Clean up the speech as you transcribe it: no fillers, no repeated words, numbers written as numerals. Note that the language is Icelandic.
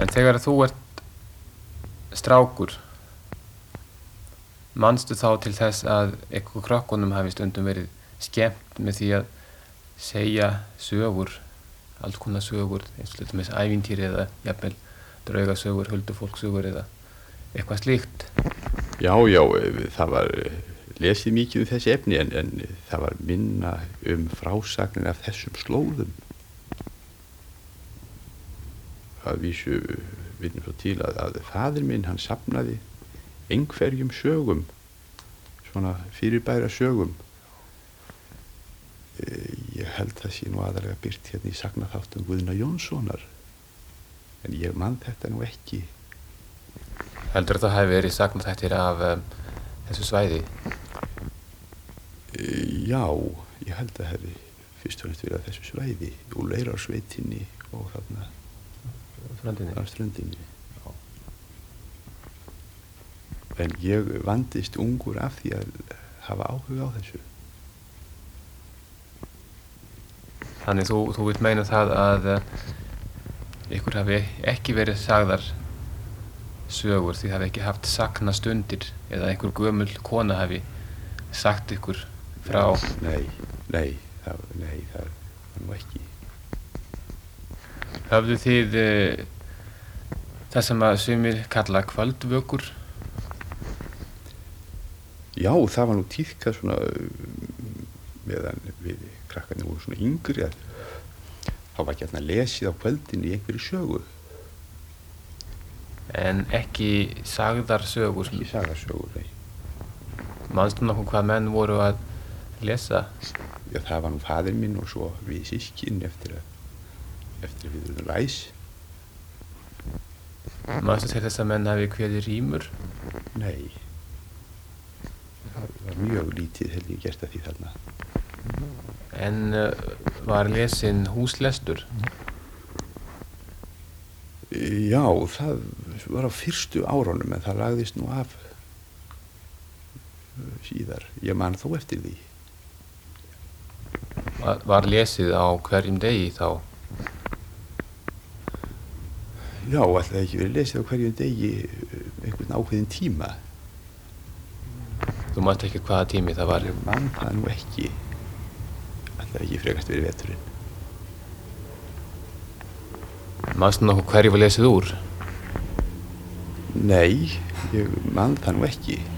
En þegar þú ert strákur, manstu þá til þess að ykkur krökkunum hafi stundum verið skemmt með því að segja sögur, alls konar sögur, eins og til dæmis ævintýri eða jafnvel draugasögur, huldufólkssögur eða eitthvað slíkt? Já, það var lesið mikið þessi efni en það var minna frásagnir af þessum slóðum. Að vísu vinnum svo til að faðir minn, hann safnaði einhverjum sögum, svona fyrirbæra sögum. Ég held það sé nú aðalega birt hérna í sagnaþáttum Guðna Jónssonar, en ég man þetta nú ekki. Heldur það hafi verið sagnaþættir af þessu svæði? Já, ég held að hefði fyrst og fremst verið af þessu svæði, úr Leirársveitinni og þarna á ströndinni. En ég vandist ungur af því að hafa áhuga á þessu. Þannig þú vilt meina það að ykkur hafi ekki verið sagðar sögur, því hafi ekki haft sagnastundir eða einhver gömul kona hafi sagt ykkur frá? Nei, það var nú ekki. Höfðu þið það sem að sumir kalla kvöldvökur? Já, það var nú tíðkað svona meðan við krakkarnir voru svona yngri að þá var gjarna lesið á kvöldin í einhverju sögu. En ekki sagðar sögur? Ekki sagðar sögur, nei. Manstu nokkuð hvað menn voru að lesa? Já, það var nú faðir minn og svo við systkin eftir að við erum ræs. Manstu til þess að menn hafi kveðið rímur? Nei. Það var mjög lítið held ég gert að því þarna. En var lesin húslestur? Já, það var á fyrstu árunum en það lagðist nú af síðar. Ég man þó eftir því. Var lesið á hverjum degi þá? Já, alltaf ekki verið lesið á hverjum degi einhvern ákveðin tíma. Þú manst ekki hvaða tími það var? Ég man það nú ekki. Alltaf ekki frekast verið veturinn. Manstu nokkuð hverju var lesið úr? Nei, ég man það nú ekki.